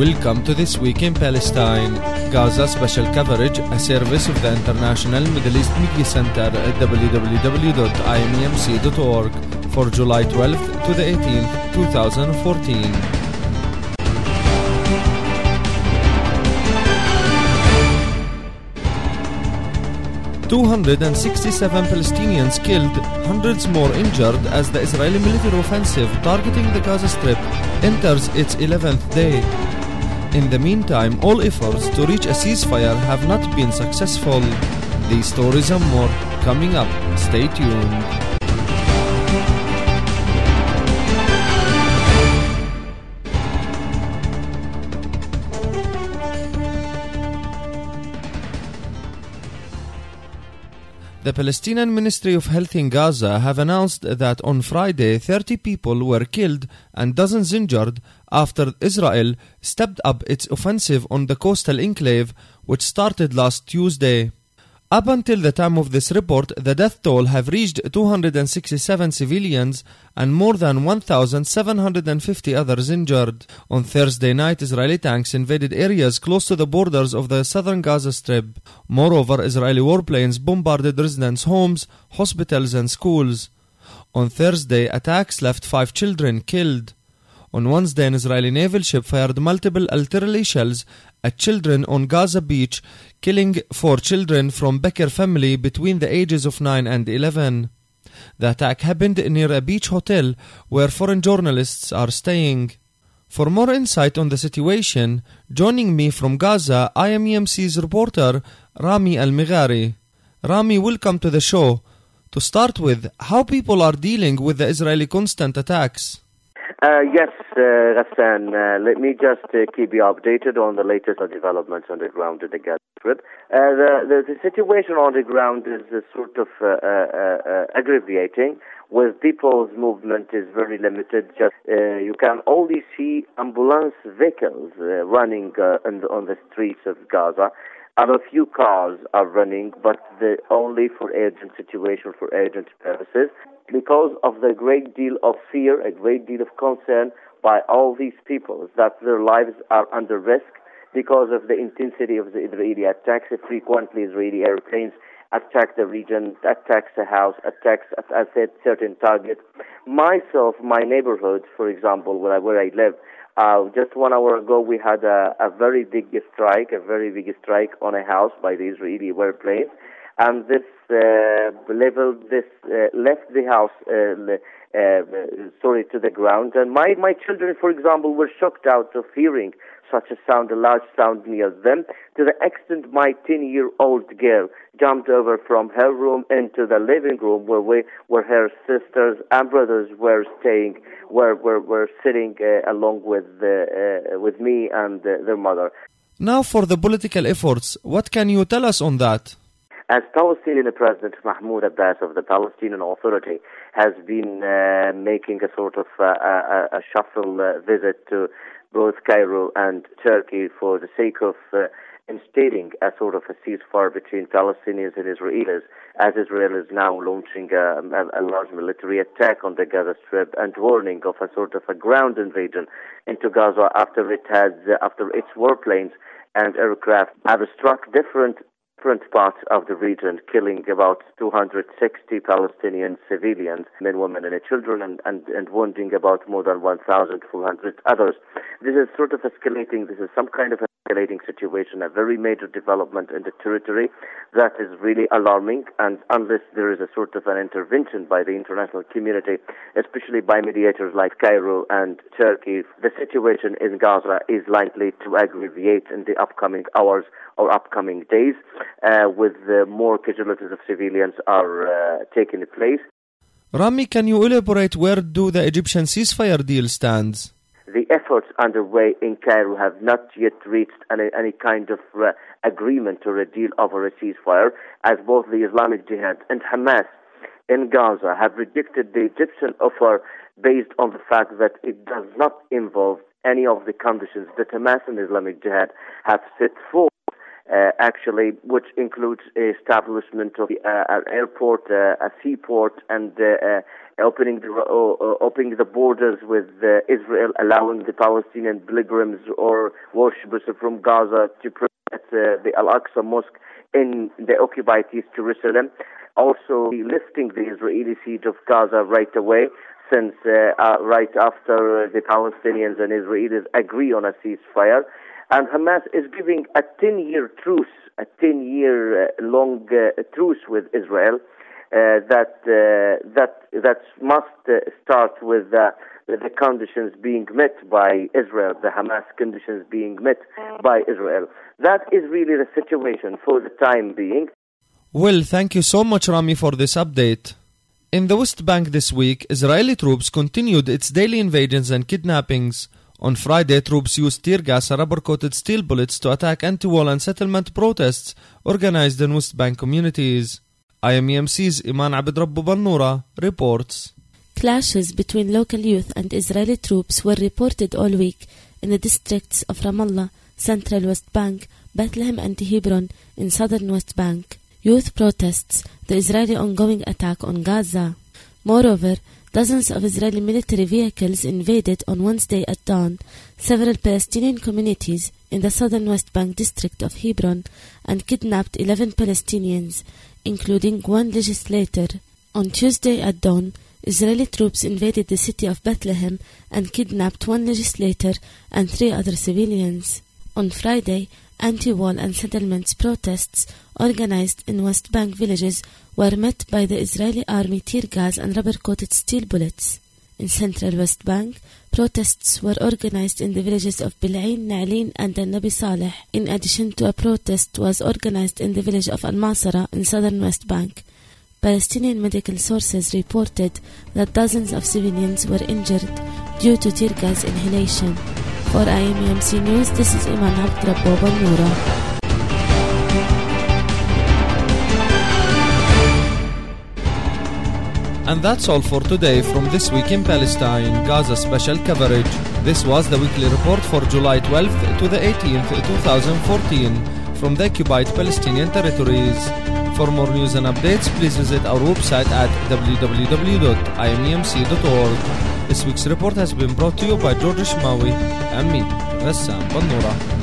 Welcome to This Week in Palestine. Gaza Special Coverage, a service of the International Middle East Media Center at www.imemc.org for July 12th to the 18th, 2014. 267 Palestinians killed, hundreds more injured as the Israeli military offensive targeting the Gaza Strip enters its 11th day. In the meantime, all efforts to reach a ceasefire have not been successful. These stories and more coming up. Stay tuned. The Palestinian Ministry of Health in Gaza have announced that on Friday 30 people were killed and dozens injured after Israel stepped up its offensive on the coastal enclave, which started last Tuesday. Up until the time of this report, the death toll have reached 267 civilians and more than 1,750 others injured. On Thursday night, Israeli tanks invaded areas close to the borders of the southern Gaza Strip. Moreover, Israeli warplanes bombarded residents' homes, hospitals and schools. On Thursday, attacks left 5 children killed. On Wednesday, an Israeli naval ship fired multiple artillery shells at children on Gaza Beach, killing 4 children from Becker family between the ages of 9 and 11. The attack happened near a beach hotel where foreign journalists are staying. For more insight on the situation, joining me from Gaza, IMEMC's reporter Rami Al-Mighari. Rami, welcome to the show. To start with, how people are dealing with the Israeli constant attacks? Yes, Ghassan, let me just keep you updated on the latest developments on the ground in the Gaza Strip. The situation on the ground is sort of aggravating, with people's movement is very limited. Just you can only see ambulance vehicles running on the streets of Gaza. And a few cars are running, but only for urgent situation, for urgent purposes, because of the great deal of fear, a great deal of concern by all these people that their lives are under risk because of the intensity of the Israeli attacks. Frequently, Israeli airplanes attack the region, attacks the house, attacks at certain targets. Myself, my neighborhood, for example, where I live, just 1 hour ago, we had a very big strike on a house by the Israeli airplanes, and this left the house to the ground. And my children, for example, were shocked out of hearing such a sound, a large sound near them, to the extent my 10-year-old girl jumped over from her room into the living room where her sisters and brothers were staying, were sitting along with me and their mother. Now for the political efforts, what can you tell us on that? As Palestinian President Mahmoud Abbas of the Palestinian Authority has been making a sort of a shuffle visit to both Cairo and Turkey for the sake of instating a sort of a ceasefire between Palestinians and Israelis, as Israel is now launching a large military attack on the Gaza Strip and warning of a sort of a ground invasion into Gaza after its warplanes and aircraft have struck different parts of the region, killing about 260 Palestinian civilians, men, women, and children, and wounding about more than 1,400 others. This is sort of escalating. This is some kind of escalating situation, a very major development in the territory that is really alarming. And unless there is a sort of an intervention by the international community, especially by mediators like Cairo and Turkey, the situation in Gaza is likely to aggravate in the upcoming hours or upcoming days, with more casualties of civilians are taking place. Rami, can you elaborate where do the Egyptian ceasefire deal stands? The efforts underway in Cairo have not yet reached any kind of agreement or a deal over a ceasefire, as both the Islamic Jihad and Hamas in Gaza have rejected the Egyptian offer based on the fact that it does not involve any of the conditions that Hamas and Islamic Jihad have set forth actually, which includes establishment of an airport, a seaport, and opening the borders with Israel, allowing the Palestinian pilgrims or worshippers from Gaza to pray at the Al-Aqsa Mosque in the occupied East Jerusalem. Also, lifting the Israeli siege of Gaza right away, since right after the Palestinians and Israelis agree on a ceasefire. And Hamas is giving a 10-year truce, a 10-year long truce with Israel that must start with the conditions being met by Israel, the Hamas conditions being met by Israel. That is really the situation for the time being. Well, thank you so much, Rami, for this update. In the West Bank this week, Israeli troops continued its daily invasions and kidnappings. On Friday, troops used tear gas and rubber-coated steel bullets to attack anti-wall and settlement protests organized in West Bank communities. IMEMC's Iman Abed Rabbu Bannura reports. Clashes between local youth and Israeli troops were reported all week in the districts of Ramallah, Central West Bank, Bethlehem and Hebron in Southern West Bank. Youth protests the Israeli ongoing attack on Gaza. Moreover, dozens of Israeli military vehicles invaded on Wednesday at dawn several Palestinian communities in the southern West Bank district of Hebron and kidnapped 11 Palestinians, including one legislator. On Tuesday at dawn, Israeli troops invaded the city of Bethlehem and kidnapped one legislator and 3 other civilians. On Friday, anti-wall and settlements protests organized in West Bank villages were met by the Israeli army tear gas and rubber-coated steel bullets. In Central West Bank, protests were organized in the villages of Bil'ain, Na'lin and Nabi Saleh. In addition to a protest was organized in the village of Al-Masara in Southern West Bank. Palestinian medical sources reported that dozens of civilians were injured due to tear gas inhalation. For IMEMC News, this is Iman Abed Rabbu Bannura. And that's all for today from This Week in Palestine, Gaza special coverage. This was the weekly report for July 12th to the 18th, 2014 from the occupied Palestinian territories. For more news and updates, please visit our website at www.imemc.org. This week's report has been brought to you by George Shmawi and me, Rassam Bannura.